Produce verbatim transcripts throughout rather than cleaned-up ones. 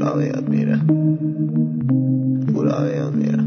پولا میاد میره، پولا میاد میره.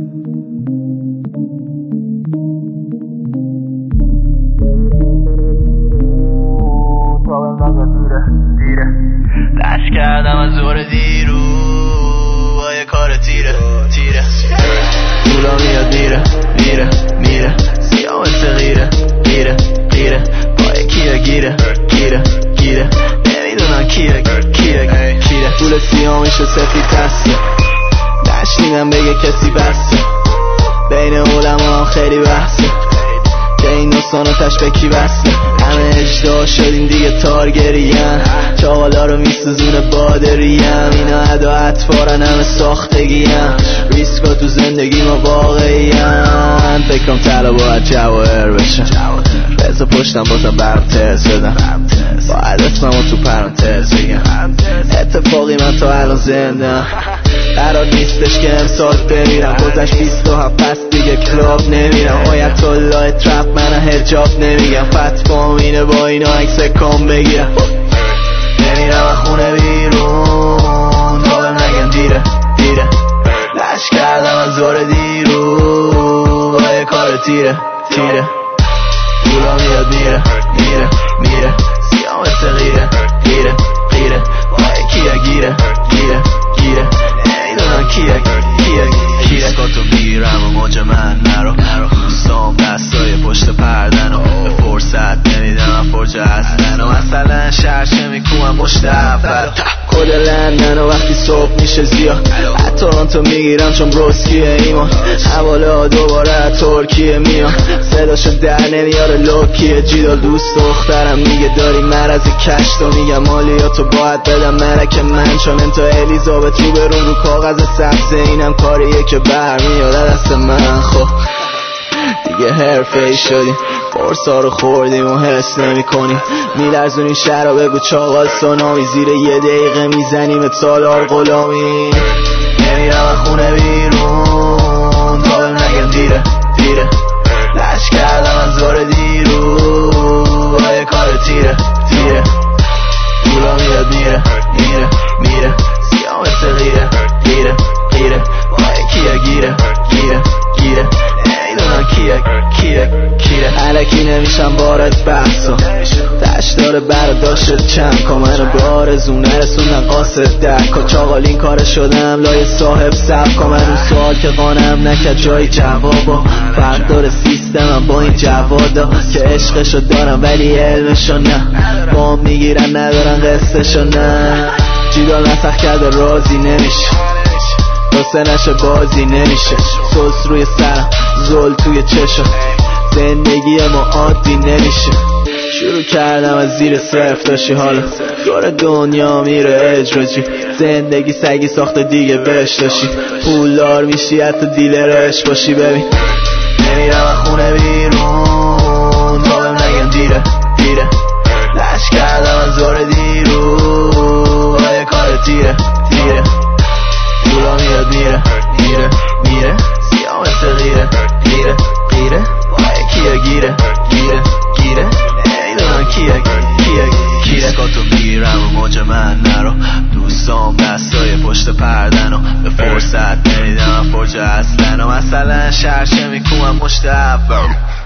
دست کردم از زور دیرو با یه کار تیره تیره. پولا میاد میره میره میره، سیاه مثل غیره غیره غیره، پای کیه گیره گیره گیره، نمیدونم کیه کیه کیه. پول سیاه میشه سفید دسته، نشنیدم بگه کسی بسته، بین علما هم خیلی بحثه که این داستان آتش به کی بسته. همه اجدا شدیم دیگه تارگریم، چاقالا رو میسوزونه بادریم، اینا ادا اطفارن همه ساختگیم، ریسکا تو زندگی ما واقعیم. فکرم طلا باید جواهر بشن، بزا پشتم بازم برم ترز بدم، باید اسممو تو پرانتز بگم. اتفاقی من تا الان زنده، قرار نیستش که امسال بمیرم، گذشت بیست و هفت پس دیگه کلاب نمیرم. آیت الله ترپ من هرجاب نمیگم، فتوام اینه با اینا عکس کام بگیرم. نمیرم از خونه بیرون تا بهم نگن دیره دیره، لش کردم از زور دیرو با یه کار تیره تیره. پولا میاد میره میره میره، سیاه مثل غیره غیره غیره، با کیه گیره گیره گیره، نمیدونم کیه کیه کیه. ریسکاتو میگیرم و موج من نرو، دوستام دستای پشت پردن و به فرصت نمیدم فرج اصلن، و مثلا شرشه میکنم پشت اول کل لندن، و وقتی صبح میشه زیاد اتورانتو میگیرم چون بروسکیه ایمان، حواله دوباره ترکیه میان، صداشو در نمیاره لوکیه جیدال. دوست دخترم میگه داری مرض کشت، و میگم مالیاتو باید بدم مرک من، چون انتا الیزابت رو برون رو کاغذ سبزه، اینم کاریه که برمیاد دست من. خب دیگه حرفه ای شدیم، فرسا رو خوردیم و حس نمی کنیم، میلرزونیم شهر بگو چاقال سونامی، زیر یه دقیقه میزنیم تالار غلامی. نمیرم از خونه بیرون تا بهم نگن دیره دیره، لش کردم از زور دیرو با یه کار تیره تیره. پولا میاد میره میره میره، سیاه مثل غیره غیره غیره، با کیه گیره گیره گیره، نمیدونم کیه کیه کیه. علکی نمیشم وارد بحثا، تش داره برداشت چند کا، منو به آرزو نرسوندن قاصد دکا، چاقالین کار شدم لای صاحب سبکا. من اون سوال که قانم نکرد جای جوابا، فرق داره سیستمم با این جوادا که عشقشو دارم ولی علمشو نه، با هم میگیرن ندارن قصهشو نه. جیدال نسخ کرده راضی نمیشه، واسه نشه بازی نمیشه، سوس روی سرم زل توی چشم، زندگی ما عادی نمیشه. شروع کردم از زیر صرف داشتی، حالا دور دنیا میره اجراجی، زندگی سگی ساخته دیگه بهش داشتی، پولدار میشی حتی دیلرش باشی. ببین نمیرم از خونه بیرون تا بهم نگن دیره دیره، لش کردم از زور دیرو با یه کار تیره تیره. پولا میاد میره میره میره، سیاه مثل غیره غیره غیره، با کیه گیره گیره گیره، نمیدونم کیه کیه کیه. ریسکاتو میگیرم و موج من نرو، دوستام دستای پشت پردن و به فرصت نمیدم فرج اصلن، و مثلا شرشه میکنم مشت اول.